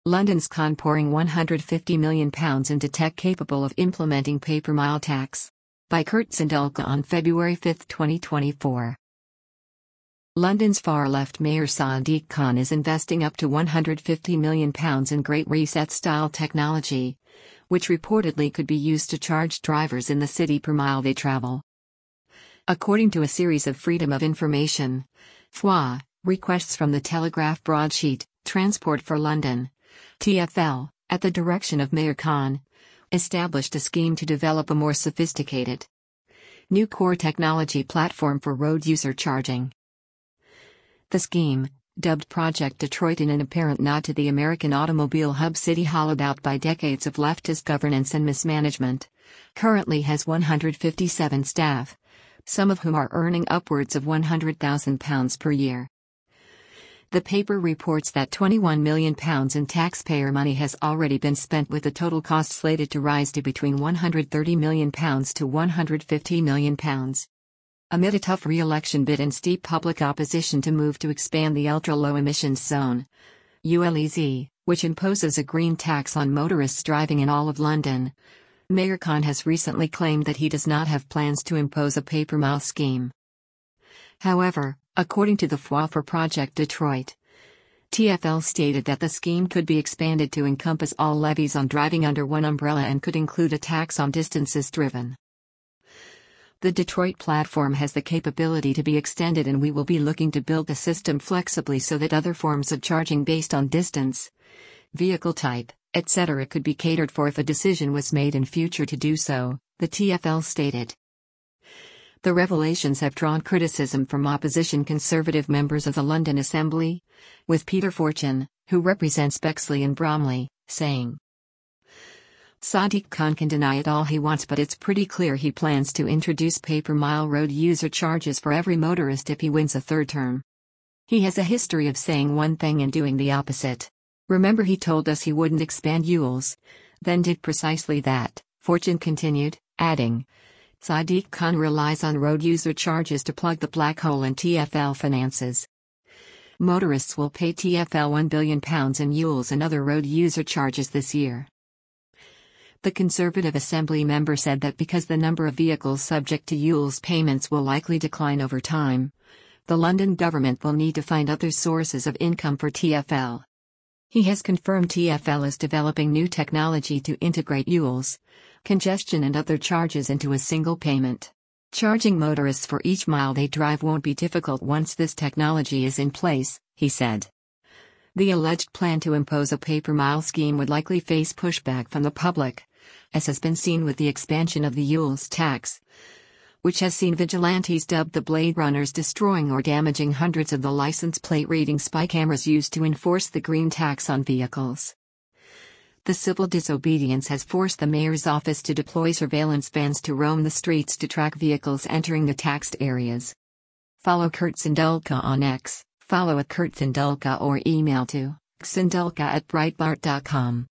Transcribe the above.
London's Con pouring £150 million into tech capable of implementing paper-mile tax. By Kurt Sandulka on February 5, 2024. London's far-left Mayor Sadiq Khan is investing up to £150 million in Great Reset-style technology, which reportedly could be used to charge drivers in the city per mile they travel. According to a series of Freedom of Information (FOI) requests from the Telegraph broadsheet, Transport for London (TfL), at the direction of Mayor Khan, established a scheme to develop a more sophisticated new core technology platform for road user charging. The scheme, dubbed Project Detroit in an apparent nod to the American automobile hub city hollowed out by decades of leftist governance and mismanagement, currently has 157 staff, some of whom are earning upwards of £100,000 per year. The paper reports that £21 million in taxpayer money has already been spent, with the total cost slated to rise to between £130 million to £150 million. Amid a tough re-election bid and steep public opposition to move to expand the ultra-low emissions zone, ULEZ, which imposes a green tax on motorists driving in all of London, Mayor Khan has recently claimed that he does not have plans to impose a paper-mile scheme. However, according to the FOI for Project Detroit, TfL stated that the scheme could be expanded to encompass all levies on driving under one umbrella and could include a tax on distances driven. The Detroit platform has the capability to be extended, and we will be looking to build the system flexibly so that other forms of charging based on distance, vehicle type, etc. could be catered for if a decision was made in future to do so, the TfL stated. The revelations have drawn criticism from opposition Conservative members of the London Assembly, with Peter Fortune, who represents Bexley and Bromley, saying, "Sadiq Khan can deny it all he wants, but it's pretty clear he plans to introduce paper-mile road user charges for every motorist if he wins a third term. He has a history of saying one thing and doing the opposite. Remember, he told us he wouldn't expand ULEZ, then did precisely that," Fortune continued, adding, "Sadiq Khan relies on road user charges to plug the black hole in TfL finances. Motorists will pay TfL £1 billion in ULEZ and other road user charges this year." The Conservative Assembly member said that because the number of vehicles subject to ULEZ payments will likely decline over time, the London government will need to find other sources of income for TfL. He has confirmed TfL is developing new technology to integrate ULEZ, congestion and other charges into a single payment. Charging motorists for each mile they drive won't be difficult once this technology is in place, he said. The alleged plan to impose a paper-mile scheme would likely face pushback from the public, as has been seen with the expansion of the ULEZ tax, which has seen vigilantes dubbed the Blade Runners destroying or damaging hundreds of the license plate reading spy cameras used to enforce the green tax on vehicles. The civil disobedience has forced the mayor's office to deploy surveillance vans to roam the streets to track vehicles entering the taxed areas. Follow Kurt Sandulka on X, follow @KurtSandulka or email to sandulka@breitbart.com.